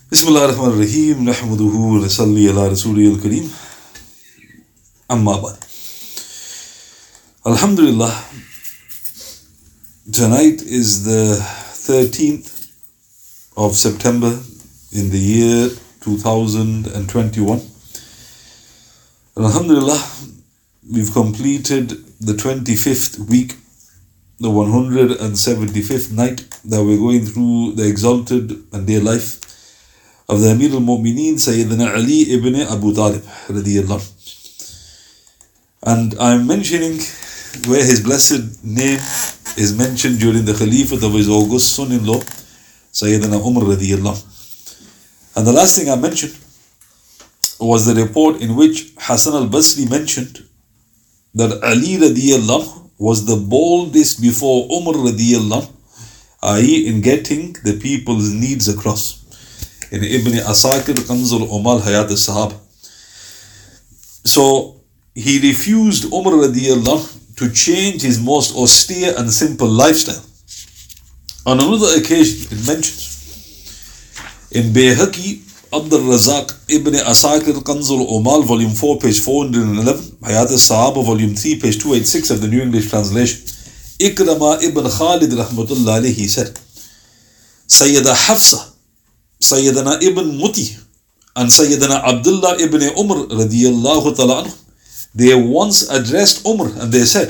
Bismillah ar-Rahman ar-Rahim. Nahmaduhu wa nasalli ala Rasulih al-Kareem. Amma ba'd. Alhamdulillah. Tonight is the 13th of September in the year 2021. Alhamdulillah, we've completed the 25th week, the 175th night that we're going through the exalted and dear life of the Amir al-Mu'mineen, Sayyidina Ali ibn Abu Talib radiyallahu. And I'm mentioning where his blessed name is mentioned during the Khalifat of his august son-in-law, Sayyidina Umar radiyallahu. And the last thing I mentioned was the report in which Hassan al-Basri mentioned that Ali radiyallahu was the boldest before Umar radiyallahu, i.e. in getting the people's needs across. In Ibn Asakir, Kanzul Umal Hayat al-Sahaba. So he refused Umar radiyallahu to change his most austere and simple lifestyle. On another occasion, it mentions in Bayhaqi, Abdul Razak Ibn Asakir, Kanzul Umal, volume 4, page 411, Hayat al-Sahaba, volume 3, page 286 of the New English Translation, Ikrama ibn Khalid rahmatullah alayhi said, Sayyida Hafsa, Sayyidina Ibn Muti and Sayyidina Abdullah ibn Umar radiyallahu ta'ala anhu, they once addressed Umar and they said,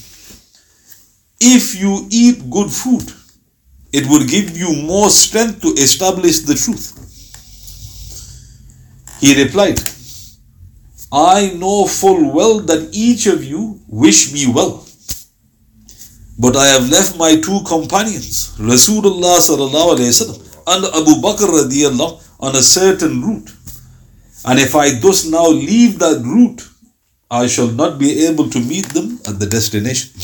if you eat good food, it will give you more strength to establish the truth. He replied, I know full well that each of you wish me well, but I have left my two companions, Rasulullah sallallahu alayhi wa sallam and Abu Bakr radiyallahu on a certain route. And if I thus now leave that route, I shall not be able to meet them at the destination.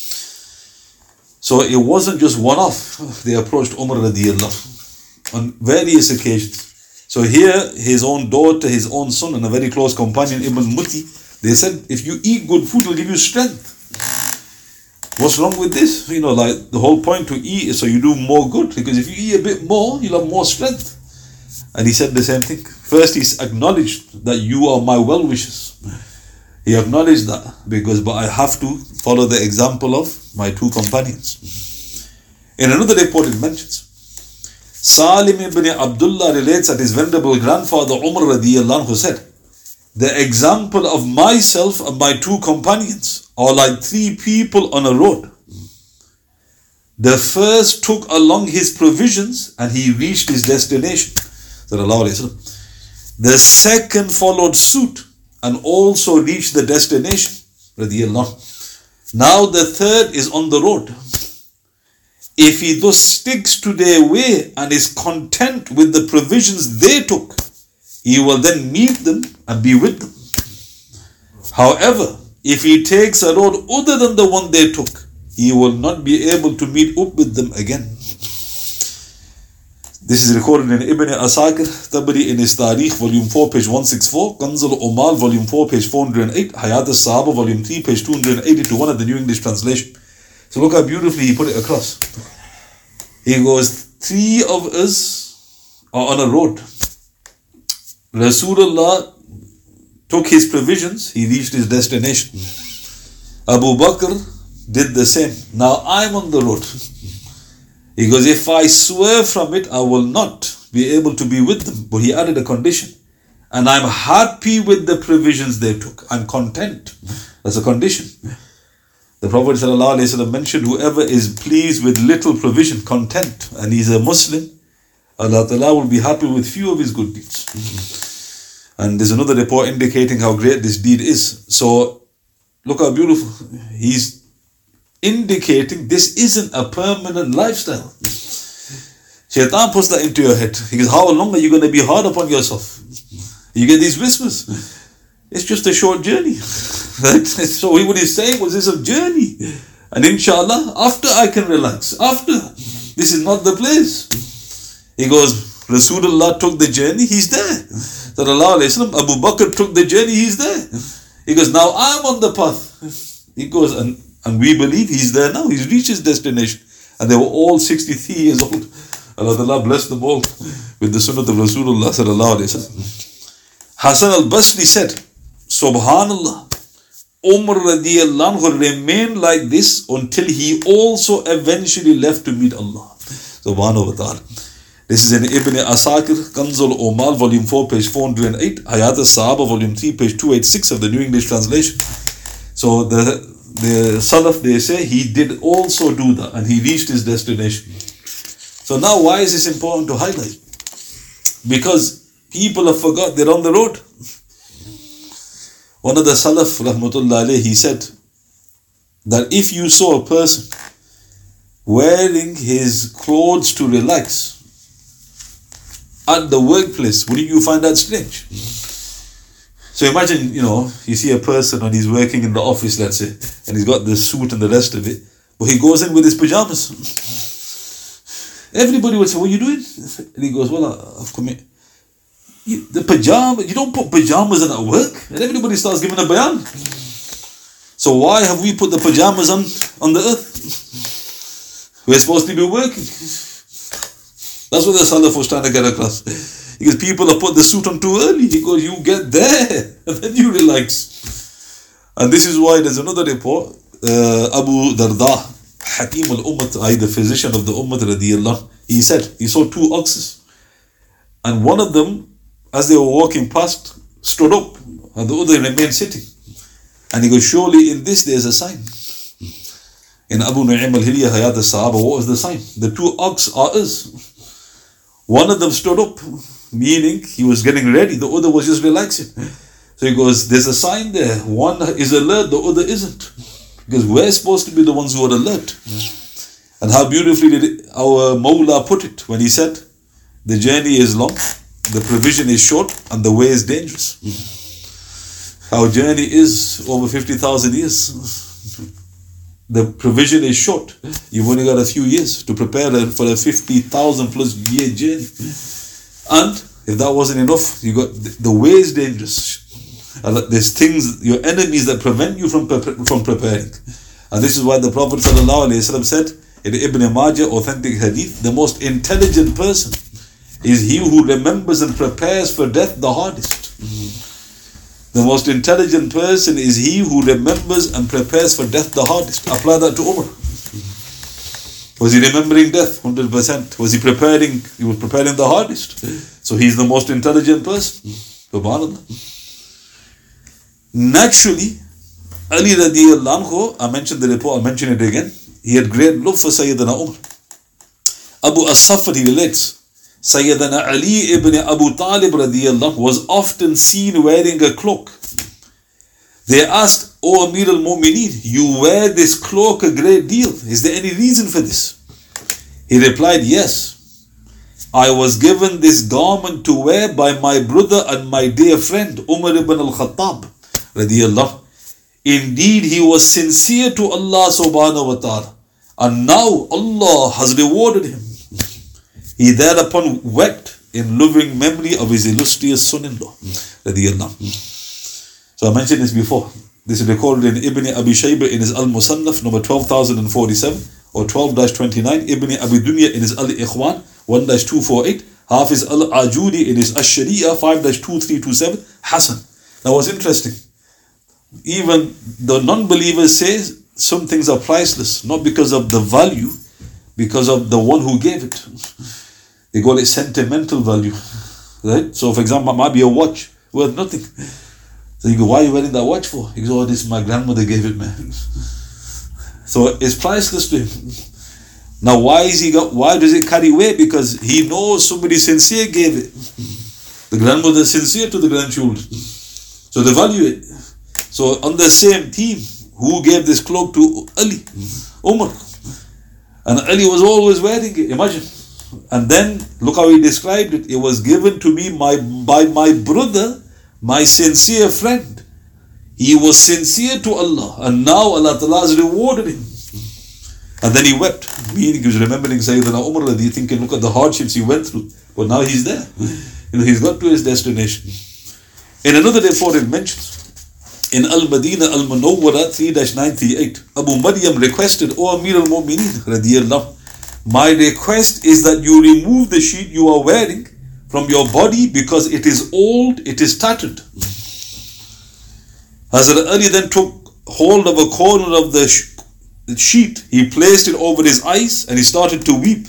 So it wasn't just one off. They approached Umar radiyallahu on various occasions. So here, his own daughter, his own son, and a very close companion, Ibn Muti, they said, if you eat good food, it will give you strength. What's wrong with this? Like the whole point to eat is so you do more good, because if you eat a bit more, you'll have more strength. And he said the same thing. First, he acknowledged that you are my well-wishers. He acknowledged that, but I have to follow the example of my two companions. In another report, it mentions, Salim ibn Abdullah relates that his venerable grandfather Umar radiyallahu anhu said, the example of myself and my two companions are like three people on a road. The first took along his provisions and he reached his destination. The second followed suit and also reached the destination. Now the third is on the road. If he thus sticks to their way and is content with the provisions they took, he will then meet them and be with them. However, if he takes a road other than the one they took, he will not be able to meet up with them again. This is recorded in Ibn Asakir, Tabari in his Tarikh, volume 4, page 164, Kanzul Umal, volume 4, page 408, Hayat al-Sahaba, volume 3, page 281 of the New English Translation. So look how beautifully he put it across. He goes, three of us are on a road. Rasulullah took his provisions, he reached his destination. Abu Bakr did the same. Now I'm on the road. He goes, if I swerve from it, I will not be able to be with them. But he added a condition. And I'm happy with the provisions they took. I'm content. That's a condition. The Prophet ﷺ mentioned, whoever is pleased with little provision, content, and he's a Muslim, Allah Ta'ala will be happy with few of his good deeds. And there's another report indicating how great this deed is. So look how beautiful. He's indicating this isn't a permanent lifestyle. Shaitan puts that into your head. He goes, how long are you going to be hard upon yourself? You get these whispers. It's just a short journey. Right? So what he's saying was it's a journey. And inshallah, after I can relax. After. This is not the place. He goes, Rasulullah took the journey, he's there. Abu Bakr took the journey, he's there. He goes, now I'm on the path. He goes, and we believe he's there now. He's reached his destination. And they were all 63 years old. Allah bless them all with with the sunnah of Rasulullah sallallahu alayhi wa sallam. Hasan al-Basri said, Subhanallah, Umar radiallahu anhu remained like this until he also eventually left to meet Allah subhanahu wa ta'ala. This is in Ibn Asakir, Kanzul Omal, volume 4, page 408, Hayat al-Sahaba, volume 3, page 286 of the New English Translation. So the Salaf, they say, he did also do that and he reached his destination. So now why is this important to highlight? Because people have forgot they're on the road. One of the Salaf, rahmatullah alayhi, he said that if you saw a person wearing his clothes to relax at the workplace, wouldn't you find that strange? So imagine, you see a person and he's working in the office, let's say, and he's got the suit and the rest of it, but he goes in with his pajamas. Everybody would say, what are you doing? And he goes, well, I've come in. The pajamas, you don't put pajamas on at work. And everybody starts giving a bayan. So why have we put the pajamas on the earth? We're supposed to be working. That's what the Salaf was trying to get across. Because people have put the suit on too early. He goes, you get there and then you relax. And this is why there's another report. Abu Darda, Hakim al-Ummat, the physician of the Ummat radiyallahu, he said he saw two oxes. And one of them, as they were walking past, stood up and the other remained sitting. And he goes, surely in this there's a sign. In Abu Nu'aym al-Hilyah, Hayat al-Sahaba, what was the sign? The two ox are us. One of them stood up, meaning he was getting ready. The other was just relaxing. So he goes, there's a sign there. One is alert, the other isn't. Because we're supposed to be the ones who are alert. And how beautifully did our Mawla put it when he said, the journey is long, the provision is short, and the way is dangerous. Our journey is over 50,000 years. The provision is short. You've only got a few years to prepare for a 50,000 plus year journey. And if that wasn't enough, you got the way is dangerous. There's things, your enemies that prevent you from preparing. And this is why the Prophet ﷺ said in Ibn Majah, authentic hadith, the most intelligent person is he who remembers and prepares for death the hardest. The most intelligent person is he who remembers and prepares for death the hardest. Apply that to Umar. Was he remembering death? 100%. Was he preparing? He was preparing the hardest. So he's the most intelligent person. Subhanallah. Naturally, Ali radiallahu anhu, I mentioned the report, I'll mention it again. He had great love for Sayyidina Umar. Abu as-Safar, he relates, Sayyidina Ali ibn Abu Talib radiallahu was often seen wearing a cloak. They asked, O Amir al-Mu'mineen, you wear this cloak a great deal. Is there any reason for this? He replied, yes. I was given this garment to wear by my brother and my dear friend Umar ibn al-Khattab radiallahu. Indeed, he was sincere to Allah subhanahu wa ta'ala, and now Allah has rewarded him. He thereupon wept in loving memory of his illustrious son-in-law. So I mentioned this before. This is recorded in Ibn Abi Shaybah in his Al-Musannaf, number 12,047, or 12-29, Ibn Abi Dunya in his Al-Ikhwan, 1-248, Hafiz Al-Ajuri in his Ash-Shari'ah, 5-2327, Hasan. Now what's interesting, even the non-believers say some things are priceless, not because of the value, because of the one who gave it. They call it sentimental value, right? So for example, it might be a watch worth nothing. So you go, why are you wearing that watch for? He goes, oh, this my grandmother gave it, man. So it's priceless to him. Now why does it carry weight? Because he knows somebody sincere gave it. The grandmother is sincere to the grandchildren. So they value it. So on the same team, who gave this cloak to Ali? Umar. And Ali was always wearing it, imagine. And then, look how he described it. It was given to me by my brother, my sincere friend. He was sincere to Allah, and now Allah Ta'ala has rewarded him. And then he wept, meaning he was remembering Sayyidina Umar, thinking, look at the hardships he went through. But now he's there. He's got to his destination. In another report it mentions, in Al-Madinah Al-Munawwara 3-938, Abu Maryam requested, O Amir al-Mu'mineen radiyallahu, my request is that you remove the sheet you are wearing from your body because it is old, it is tattered. Hazrat Ali then took hold of a corner of the sheet. He placed it over his eyes and he started to weep.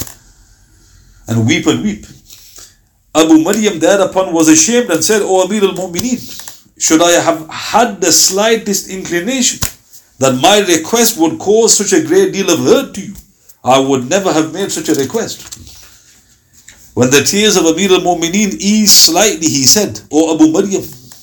And weep and weep. Abu Maryam thereupon was ashamed and said, O Amir al-Mu'mineen, should I have had the slightest inclination that my request would cause such a great deal of hurt to you, I would never have made such a request. When the tears of Amir al-Mu'mineen eased slightly, he said, O Abu Maryam,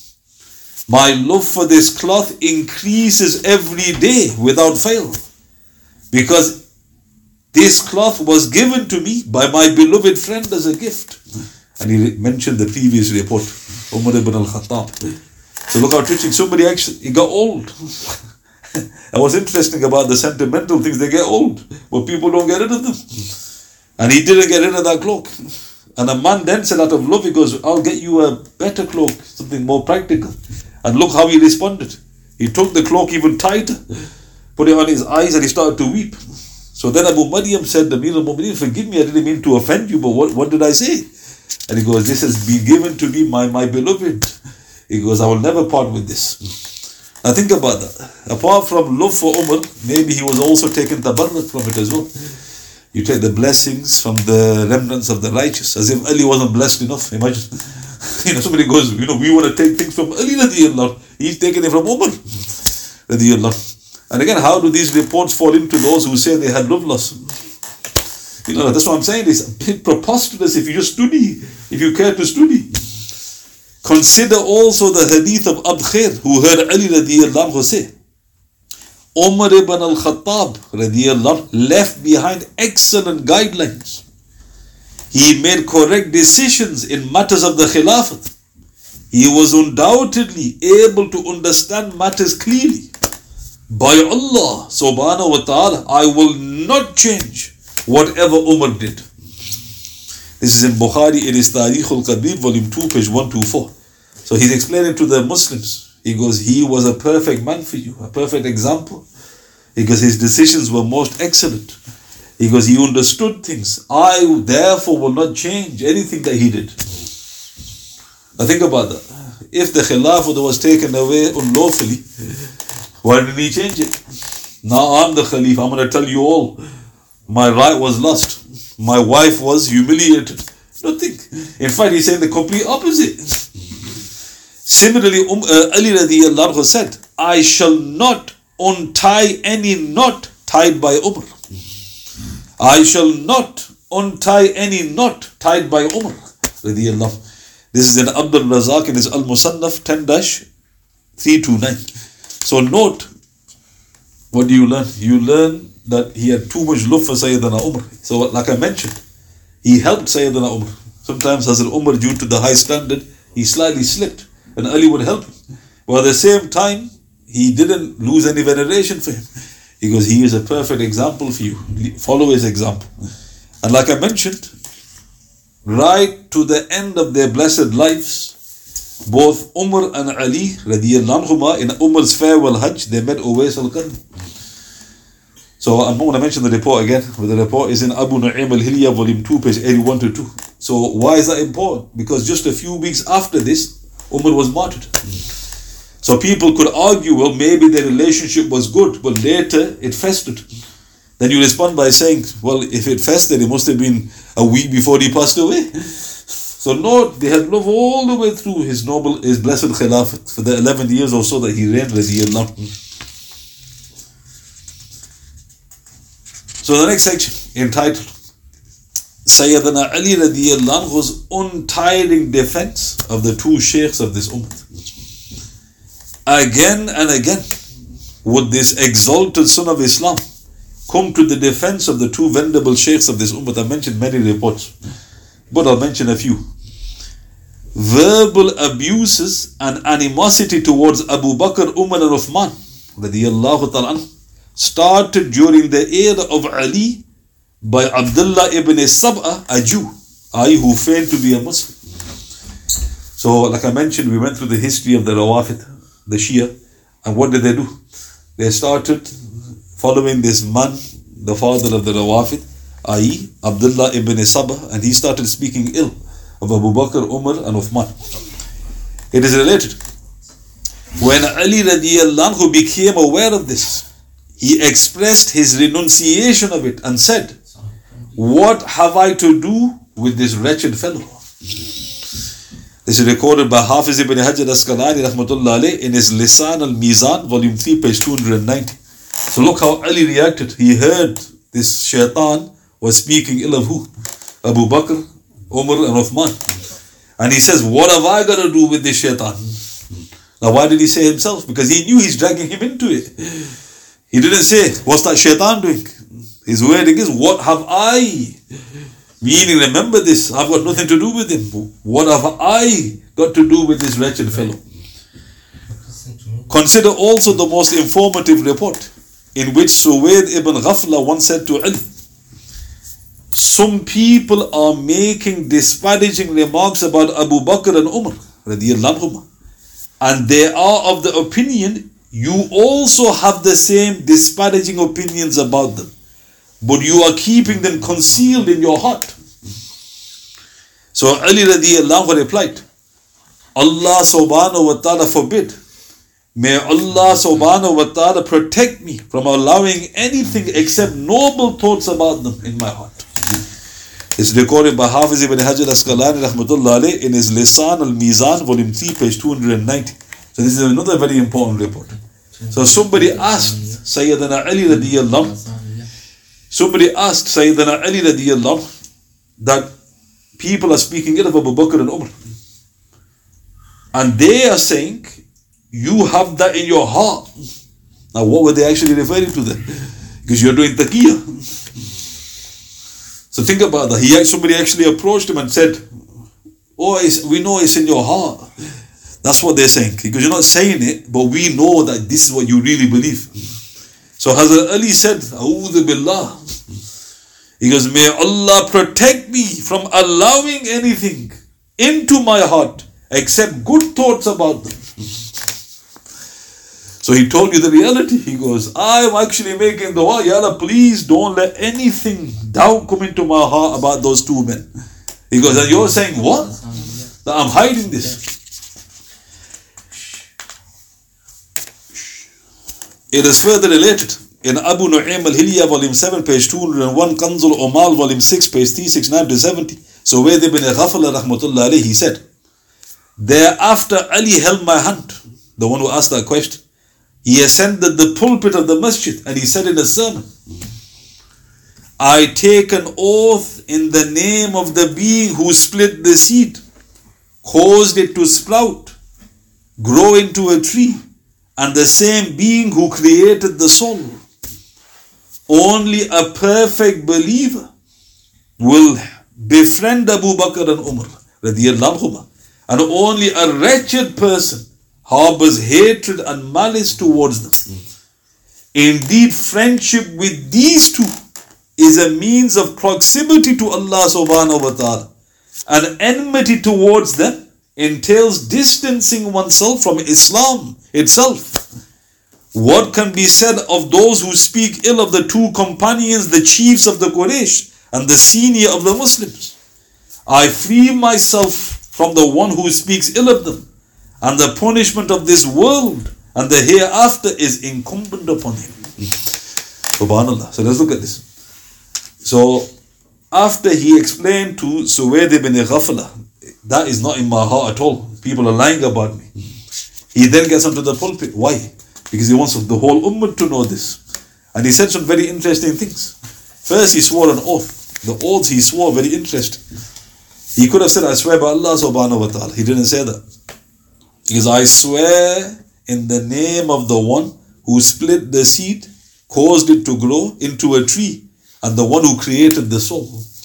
my love for this cloth increases every day without fail, because this cloth was given to me by my beloved friend as a gift. And he mentioned the previous report, Umar ibn al-Khattab. So look how touching. Somebody actually, he got old. And what's interesting about the sentimental things, they get old, but people don't get rid of them. And he didn't get rid of that cloak. And a man then said out of love, he goes, I'll get you a better cloak, something more practical. And look how he responded. He took the cloak even tighter, put it on his eyes, and he started to weep. So then Abu Maryam said, Amir al-Mu'mineen, forgive me, I didn't mean to offend you, but what did I say? And he goes, this has been given to me, my beloved. He goes, I will never part with this. Now think about that. Apart from love for Umar, maybe he was also taking tabarruk from it as well. You take the blessings from the remnants of the righteous, as if Ali wasn't blessed enough. Imagine. Somebody goes, we want to take things from Ali radiallahu. He's taking it from Umar radiallahu. And again, how do these reports fall into those who say they had love loss? That's what I'm saying. It's a bit preposterous if you just study, if you care to study. Consider also the hadith of Abd Khair, who heard Ali radiallahu anhu say, Umar ibn al-Khattab radiallahu left behind excellent guidelines. He made correct decisions in matters of the Khilafat. He was undoubtedly able to understand matters clearly. By Allah subhanahu wa ta'ala, I will not change whatever Umar did. This is in Bukhari, it is Tarikh al-Kabir, volume 2, page 124. So he's explaining to the Muslims. He goes, he was a perfect man for you, a perfect example. Because his decisions were most excellent. He goes, he understood things. I therefore will not change anything that he did. Now think about that. If the Khilafah was taken away unlawfully, why didn't he change it? Now I'm the Khalifa, I'm going to tell you all. My right was lost. My wife was humiliated. Nothing. In fact, he's saying the complete opposite. Similarly, Ali radiallahu anhu said, I shall not untie any knot tied by Umar. I shall not untie any knot tied by Umar radiallahu. This is in Abdul Razak in his Al-Musannaf 10-329. So note, what do you learn? You learn that he had too much love for Sayyidina Umar. So like I mentioned, he helped Sayyidina Umar. Sometimes Hazrat Umar, due to the high standard, he slightly slipped and Ali would help him. But at the same time, he didn't lose any veneration for him. He goes, he is a perfect example for you. Follow his example. And like I mentioned, right to the end of their blessed lives, both Umar and Ali radiallahu anhuma, in Umar's farewell Hajj, they met Uwais al-Qarni. So I'm not going to mention the report again, but the report is in Abu Nu'aym al-Hilya, volume 2, page 81-2. So why is that important? Because just a few weeks after this, Umar was martyred. So people could argue, well, maybe their relationship was good, but later it festered. Then you respond by saying, well, if it festered, it must have been a week before he passed away. So note, they had love all the way through his blessed Khilafat, for the 11 years or so that he reigned, radiyallahu. So the next section, entitled Sayyidina Ali radiallahu anhu's untiring defense of the two sheikhs of this ummah. Again and again would this exalted son of Islam come to the defense of the two venerable sheikhs of this ummah. I mentioned many reports, but I'll mention a few. Verbal abuses and animosity towards Abu Bakr, Umar and Uthman radiallahu ta'ala started during the era of Ali by Abdullah ibn Sab'a, a Jew, who feigned to be a Muslim. So like I mentioned, we went through the history of the Rawafid, the Shia, and what did they do? They started following this man, the father of the Rawafid, i.e. Abdullah ibn Sab'a, and he started speaking ill of Abu Bakr, Umar and Uthman. It is related. When Ali radiallahu anhu became aware of this, he expressed his renunciation of it and said, "What have I to do with this wretched fellow?" This is recorded by Hafiz ibn Hajar Asqalani rahmatullah alayh in his Lisan al-Mizan, volume 3, page 290. So look how Ali reacted. He heard this shaitan was speaking ill of who? Abu Bakr, Umar and Uthman. And he says, "What have I got to do with this shaitan?" Now why did he say himself? Because he knew he's dragging him into it. He didn't say, "What's that shaitan doing?" His wording is, "What have I?" Meaning, remember this, I've got nothing to do with him. What have I got to do with this wretched fellow? Consider also the most informative report in which Suwaid ibn Ghafla once said to Ali, "Some people are making disparaging remarks about Abu Bakr and Umar radiyallahu anhuma, and they are of the opinion you also have the same disparaging opinions about them, but you are keeping them concealed in your heart." So Ali radiallahu anhu replied, "Allah subhanahu wa ta'ala forbid. May Allah subhanahu wa ta'ala protect me from allowing anything except noble thoughts about them in my heart." It's recorded by Hafiz ibn Hajar Asqalani rahmatullah alayh in his Lisan al-Mizan, volume 3, page 290. So this is another very important report. So somebody asked Sayyidina Ali radiyallahu anhu that people are speaking ill of Abu Bakr and Umar. And they are saying, "You have that in your heart." Now what were they actually referring to then? Because you're doing taqiyya. So think about that. Somebody actually approached him and said, "Oh, we know it's in your heart." That's what they're saying. Because you're not saying it, but we know that this is what you really believe. So Hazrat Ali said, "A'udhu billah." He goes, "May Allah protect me from allowing anything into my heart except good thoughts about them." So he told you the reality. He goes, "I'm actually making dua, Ya Allah, please don't let anything doubt come into my heart about those two men." He goes, "And you're saying what? That I'm hiding this." It is further related in Abu Nu'aym al-Hilya, volume 7, page 201, Kanzul Umal, volume 6, page 369 to 70. So Suwaid ibn Ghafla rahmatullah alayhi, he said, "Thereafter Ali held my hand," the one who asked that question. "He ascended the pulpit of the masjid and he said in a sermon, 'I take an oath in the name of the being who split the seed, caused it to sprout, grow into a tree, and the same being who created the soul. Only a perfect believer will befriend Abu Bakr and Umar radiyallahu anhuma, and only a wretched person harbors hatred and malice towards them. Indeed, friendship with these two is a means of proximity to Allah subhanahu wa ta'ala, and enmity towards them entails distancing oneself from Islam itself. What can be said of those who speak ill of the two companions, the chiefs of the Quraysh and the senior of the Muslims? I free myself from the one who speaks ill of them, and the punishment of this world and the hereafter is incumbent upon him." Subhanallah. So let's look at this. So after he explained to Suwaid ibn Ghafla, "That is not in my heart at all, people are lying about me," he then gets onto the pulpit. Why? Because he wants the whole ummah to know this. And he said some very interesting things. First, he swore an oath. The oaths he swore, very interesting. He could have said, "I swear by Allah subhanahu wa ta'ala." He didn't say that. He goes, "I swear in the name of the one who split the seed, caused it to grow into a tree, and the one who created the soul."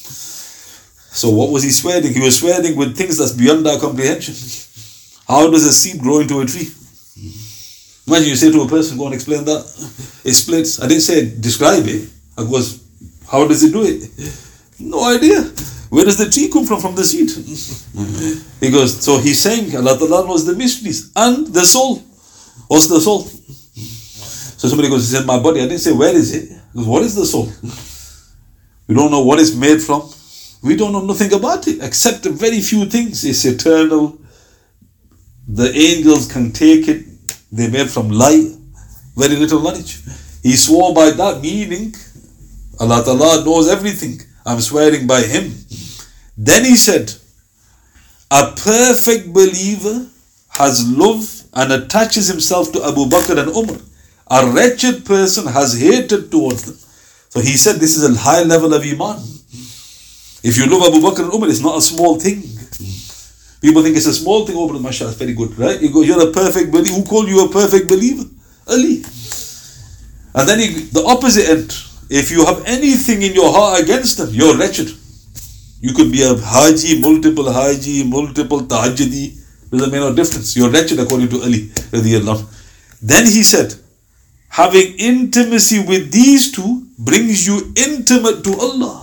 So what was he swearing? He was swearing with things that's beyond our comprehension. How does a seed grow into a tree? Imagine you say to a person, "Go and explain that." It splits. I didn't say describe it. I was, how does it do it? No idea. Where does the tree come from? From the seed. He goes, so he's saying Allah Ta'ala knows the mysteries and the soul. What's the soul? So somebody goes, "It's in my body." I didn't say where is it. He goes, "What is the soul?" We don't know what it's made from. We don't know nothing about it except a very few things. It's eternal. The angels can take it. They made from light. Very little knowledge. He swore by that, meaning Allah Ta'ala knows everything. I'm swearing by Him. Then He said, a perfect believer has love and attaches himself to Abu Bakr and Umar. A wretched person has hatred towards them. So He said this is a high level of Iman. If you love Abu Bakr and Umar, it's not a small thing. People think it's a small thing. Oh, but mashallah, it's very good, right? You go, you're a perfect believer. Who called you a perfect believer? Ali. And then the opposite end. If you have anything in your heart against them, you're wretched. You could be a haji, multiple tahajjudi. Doesn't make no difference. You're wretched according to Ali. Then he said, having intimacy with these two brings you intimate to Allah.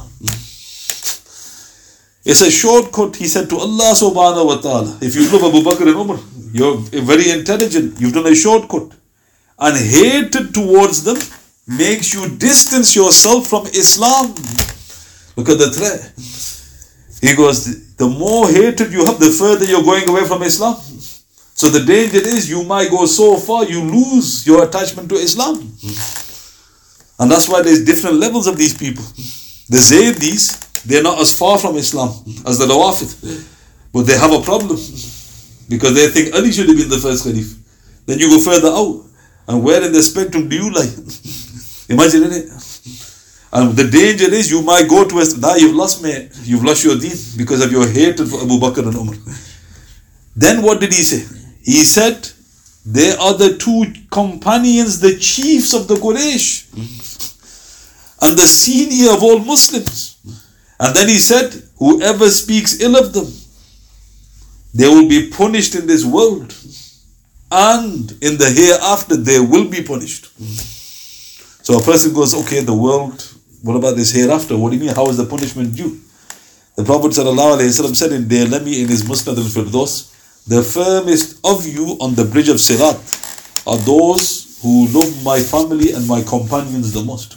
It's a shortcut, he said, to Allah subhanahu wa ta'ala. If you love Abu Bakr and Umar, you're very intelligent. You've done a shortcut. And hatred towards them makes you distance yourself from Islam. Look at the threat. He goes, the more hatred you have, the further you're going away from Islam. So the danger is you might go so far, you lose your attachment to Islam. And that's why there's different levels of these people. The Zaydis, they're not as far from Islam as the Rawafid. But they have a problem. Because they think Ali should have been the first Khalif. Then you go further out. And where in the spectrum do you lie? Imagine it. And the danger is you might go to us, now you've lost me, you've lost your deen because of your hatred for Abu Bakr and Umar. Then what did he say? He said, they are the two companions, the chiefs of the Quraysh, and the senior of all Muslims. And then he said, whoever speaks ill of them, they will be punished in this world, and in the hereafter they will be punished. So a person goes, okay, the world, what about this hereafter? What do you mean? How is the punishment due? The Prophet ﷺ said in Daylami in his Musnad al-Firdaus, the firmest of you on the bridge of Sirat are those who love my family and my companions the most.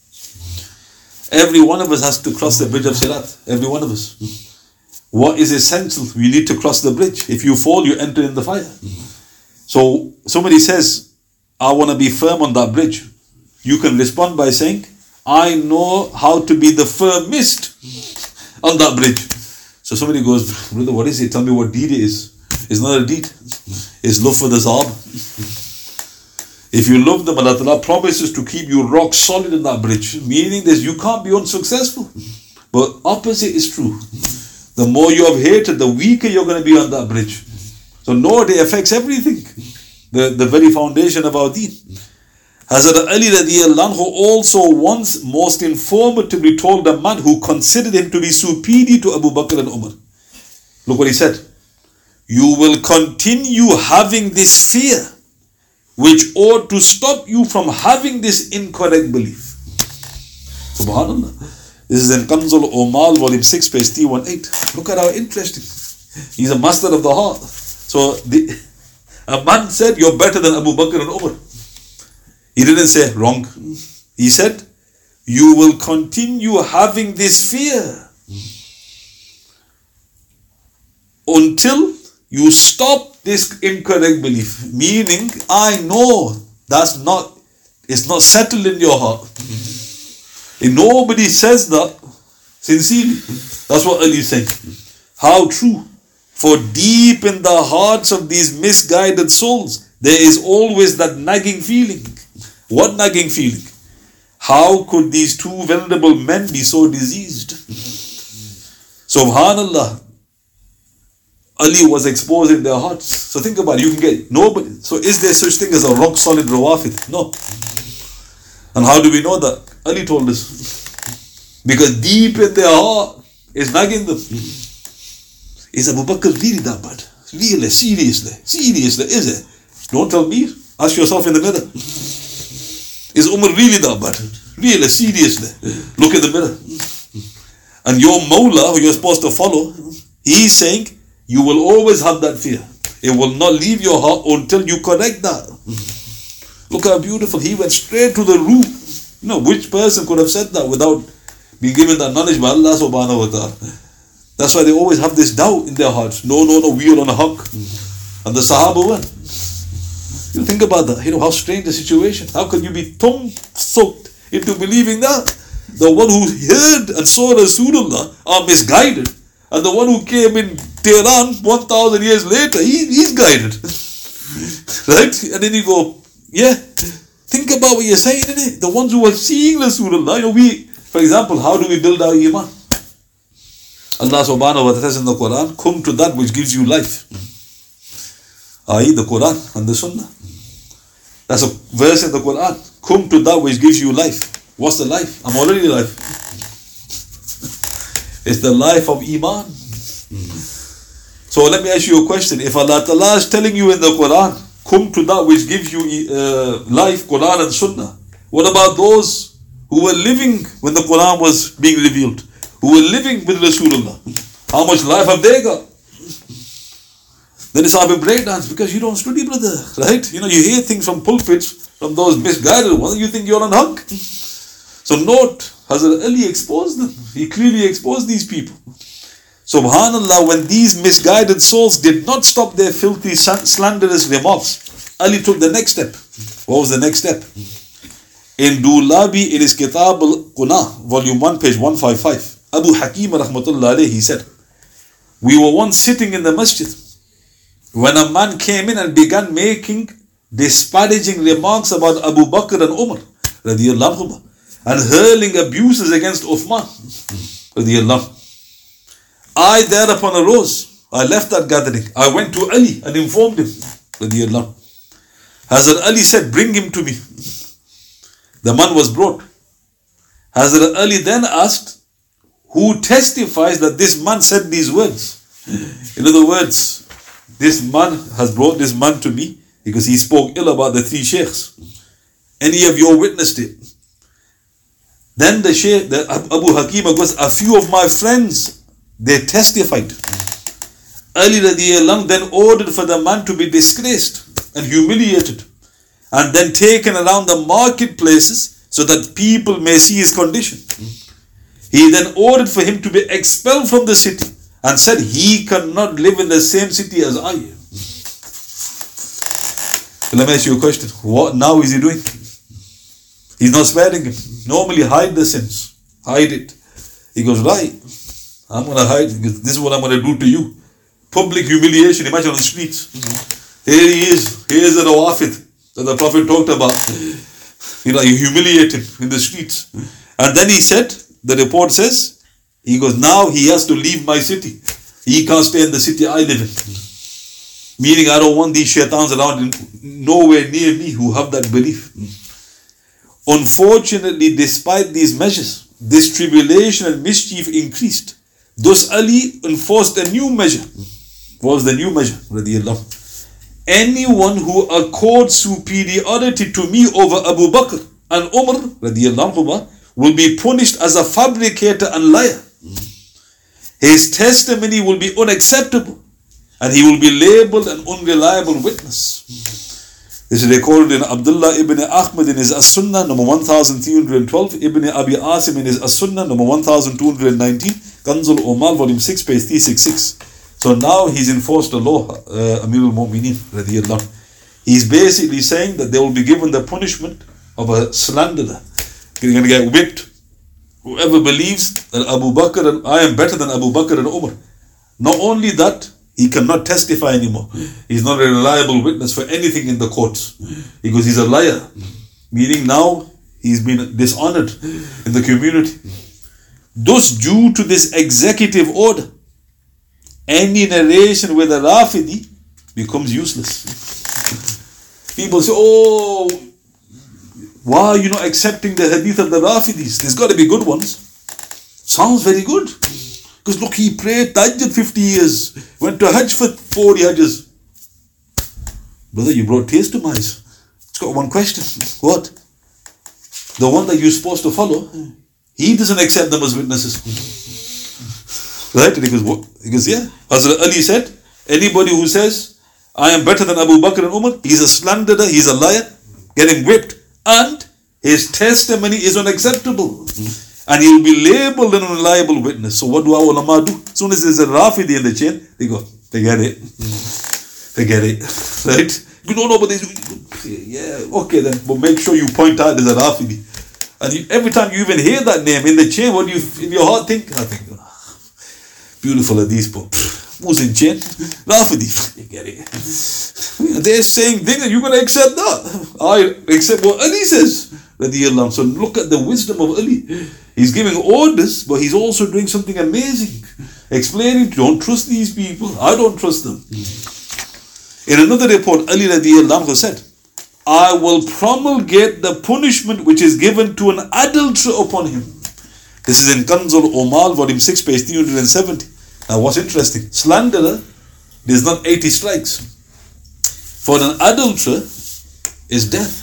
Every one of us has to cross the bridge of Sirat. Every one of us. What is essential? We need to cross the bridge. If you fall, you enter in the fire. So somebody says, I want to be firm on that bridge. You can respond by saying, I know how to be the firmest on that bridge. So somebody goes, brother, what is it? Tell me what deed it is. It's not a deed. It's love for the Sahaba. If you love them, Allah Ta'ala promises to keep you rock solid in that bridge. Meaning that you can't be unsuccessful. But opposite is true. The more you have hatred, the weaker you're going to be on that bridge. So no, it affects everything. The very foundation of our deen. Hazrat Ali radiallahu anhu also once most informatively told a man who considered him to be superior to Abu Bakr and Umar. Look what he said. You will continue having this fear, which ought to stop you from having this incorrect belief. Subhanallah. This is in Kanzul Omal, volume 6, page 318. Look at how interesting. He's a master of the heart. So a man said, you're better than Abu Bakr and Umar. He didn't say wrong. He said, you will continue having this fear until you stop this incorrect belief. Meaning, I know it's not settled in your heart. If nobody says that sincerely, that's what Ali is saying. How true. For deep in the hearts of these misguided souls, there is always that nagging feeling. What nagging feeling? How could these two venerable men be so diseased? Subhanallah. Ali was exposing their hearts. So think about it. You can get nobody. So is there such thing as a rock solid Rawafid? No. And how do we know that? Ali told us. Because deep in their heart is nagging them. Is Abu Bakr really that bad? Really? Seriously? Seriously? Is it? Don't tell me. Ask yourself in the mirror. Is Umar really that bad? Really? Seriously? Look in the mirror. And your Mawla, who you're supposed to follow, he's saying, you will always have that fear. It will not leave your heart until you correct that. Look how beautiful. He went straight to the root. You know, which person could have said that without been given that knowledge by Allah subhanahu wa ta'ala. That's why they always have this doubt in their hearts. No, we are on a haqq. And the Sahaba won. You think about that, how strange the situation. How can you be soaked into believing that? The one who heard and saw Rasulullah are misguided. And the one who came in Tehran 1,000 years later, he's guided. Right? And then you go, yeah, think about what you're saying, innit? The ones who are seeing Rasulullah, for example, how do we build our iman? Allah subhanahu wa ta'ala says in the Quran, come to that which gives you life. I.e. the Quran and the Sunnah. That's a verse in the Quran. Come to that which gives you life. What's the life? I'm already alive. It's the life of Iman. So let me ask you a question. If Allah Ta'ala is telling you in the Quran, come to that which gives you life, Quran and Sunnah. What about those who were living when the Quran was being revealed? Who were living with Rasulullah? How much life have they got? Then it's all a breakdance because you don't study, brother. Right? You hear things from pulpits, from those misguided ones, you think you're on haqq. So note, Hazrat Ali exposed them. He clearly exposed these people. Subhanallah, when these misguided souls did not stop their filthy, slanderous remarks, Ali took the next step. What was the next step? In Dulabi, in his Kitab al-Qunah, volume 1, page 155, Abu Hakim rahmatullah alayhi, he said, we were once sitting in the masjid when a man came in and began making disparaging remarks about Abu Bakr and Umar radiyallahu anhu, and hurling abuses against Uthman radiyallahu anhu. I thereupon arose. I left that gathering. I went to Ali and informed him radiyallahu anhu. Hazrat Ali said, bring him to me. The man was brought. Hazrat Ali then asked, who testifies that this man said these words? In other words, this man has brought this man to me because he spoke ill about the three sheikhs. Any of you witnessed it? Then the sheikh, Abu Hakim goes, a few of my friends, they testified. Ali radiyallahu then ordered for the man to be disgraced and humiliated and then taken around the marketplaces so that people may see his condition. He then ordered for him to be expelled from the city and said he cannot live in the same city as I am. So let me ask you a question. What now is he doing? He's not sparing him. Normally hide the sins. Hide it. He goes, right, I'm going to hide because this is what I'm going to do to you. Public humiliation. Imagine on the streets. Here he is. Here's the Rawafid that the Prophet talked about. You humiliate him in the streets. And then he said, the report says, he goes, now he has to leave my city. He can't stay in the city I live in. Meaning I don't want these shaitans around nowhere near me who have that belief. Unfortunately, despite these measures, this tribulation and mischief increased. Thus Ali enforced a new measure. What was the new measure? Anyone who accords superiority to me over Abu Bakr and Umar will be punished as a fabricator and liar. His testimony will be unacceptable and he will be labeled an unreliable witness. This is recorded in Abdullah ibn Ahmad in his As-Sunnah number 1312, Ibn Abi Asim in his As-Sunnah number 1219, Kanzul Umal volume 6 page 366. So now he's enforced a law, Amirul Mu'mineen radiyallahu. He's basically saying that they will be given the punishment of a slanderer. You're going to get whipped. Whoever believes that Abu Bakr and I am better than Abu Bakr and Umar. Not only that, he cannot testify anymore. He's not a reliable witness for anything in the courts because he's a liar. Meaning now he's been dishonored in the community. Thus, due to this executive order, any narration with a Rafidi becomes useless. People say, oh, why are you not accepting the hadith of the Rafidis? There's got to be good ones. Sounds very good. Because look, he prayed Tahajjud 50 years, went to Hajj for 40 Hajjs. Brother, you brought tears to my eyes. It's got one question. What? The one that you're supposed to follow, he doesn't accept them as witnesses. Right? And he goes, what? He goes, yeah. Hazrat Ali said, anybody who says, I am better than Abu Bakr and Umar, he's a slanderer, he's a liar, get him whipped. And his testimony is unacceptable. And he'll be labeled an unreliable witness. So what do our ulama do? As soon as there's a Rafidi in the chain, they go, forget it. Forget it. Right? You don't know about this. Yeah, okay then. But make sure you point out there's a Rafidi. And every time you even hear that name in the chain, what do you in your heart think? I think, beautiful are these people. Who's in chain? Rafidi. You get it. They're saying things and you're going to accept that. I accept what Ali says. So look at the wisdom of Ali. He's giving orders, but he's also doing something amazing. Explaining, don't trust these people. I don't trust them. In another report, Ali radiallahu anhu said, I will promulgate the punishment which is given to an adulterer upon him. This is in Kanzul Umal, volume 6, page 370. Now what's interesting, slanderer, there's not 80 strikes. For an adulterer, is death.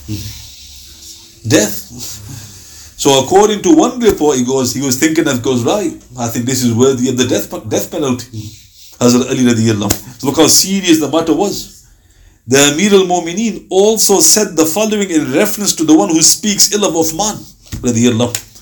Death. So according to one report, he was thinking of goes, right, I think this is worthy of the death penalty. Hazrat Ali radiallahu anhu. Look how serious the matter was. The Amir al-Mu'mineen also said the following in reference to the one who speaks ill of Uthman radiallahu anhu.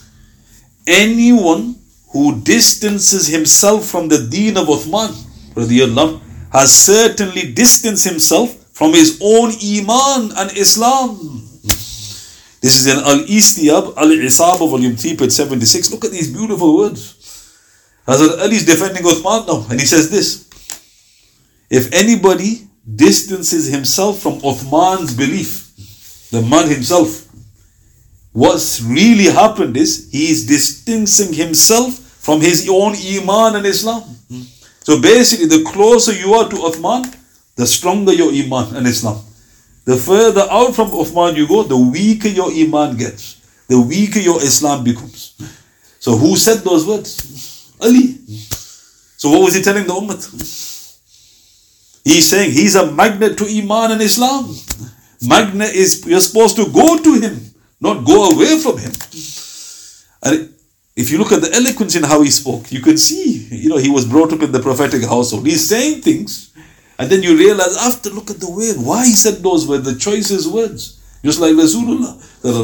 Anyone who distances himself from the deen of Uthman radiallahu anhu has certainly distanced himself from his own Iman and Islam. This is in Al-Istiyab, Al-Isaba, volume 3, page 76. Look at these beautiful words. Hazrat Ali is defending Uthman now, and he says this. If anybody distances himself from Uthman's belief, the man himself, what's really happened is, he is distancing himself from his own Iman and Islam. So basically, the closer you are to Uthman, the stronger your Iman and Islam. The further out from Uthman you go, the weaker your Iman gets. The weaker your Islam becomes. So who said those words? Ali. So what was he telling the Ummah? He's saying he's a magnet to Iman and Islam. Magnet is, you're supposed to go to him, not go away from him. And if you look at the eloquence in how he spoke, you can see, he was brought up in the prophetic household. He's saying things. And then you realize after, look at the way, why he said those words, the choicest words. Just like Rasulullah.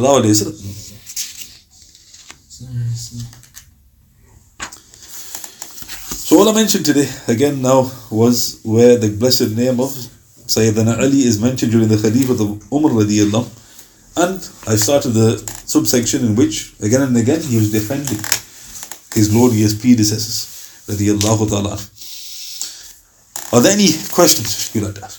So all I mentioned today, again now, was where the blessed name of Sayyidina Ali is mentioned during the Khalifath of Umar radiallahu anhu. And I started the subsection in which, again and again, he was defending his glorious predecessors radiallahu ta'ala. Are there any questions you'd like to ask?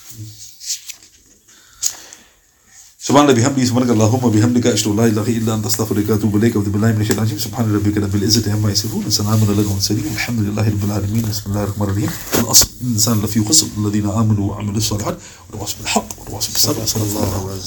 Subhanallah bihamdihi subhanaka Allahumma bihamdika ashhadu an la ilaha illa anta astaghfiruka wa atubu ilayk. A'udhu billahi minash shaitanir rajim. Subhana rabbika rabbil izzati amma yasifun. Salamun alal mursalin. Alhamdulillahi rabbil alamin. Bismillahir rahmanir rahim. Al-asr. Insan lafi khusr. Alladhina amanu wa amilus salihat. Wa tawassaw bil haqq wa tawassaw bis sabr.